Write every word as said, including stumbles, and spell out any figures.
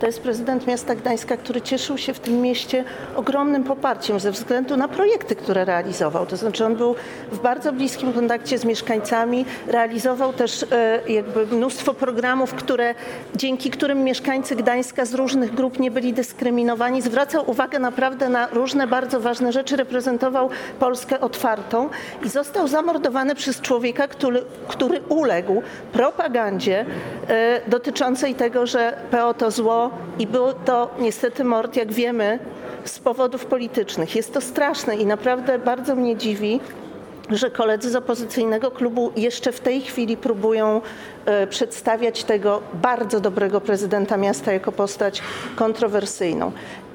To jest prezydent miasta Gdańska, który cieszył się w tym mieście ogromnym poparciem ze względu na projekty, które realizował. To znaczy on był w bardzo bliskim kontakcie z mieszkańcami, realizował też e, jakby mnóstwo programów, które, dzięki którym mieszkańcy Gdańska z różnych grup nie byli dyskryminowani. Zwracał uwagę naprawdę na różne bardzo ważne rzeczy, reprezentował Polskę otwartą i został zamordowany przez człowieka, który, który uległ propagandzie e, dotyczącej tego, że P O to zło, i był to niestety mord, jak wiemy, z powodów politycznych. Jest to straszne i naprawdę bardzo mnie dziwi, że koledzy z opozycyjnego klubu jeszcze w tej chwili próbują e, przedstawiać tego bardzo dobrego prezydenta miasta jako postać kontrowersyjną.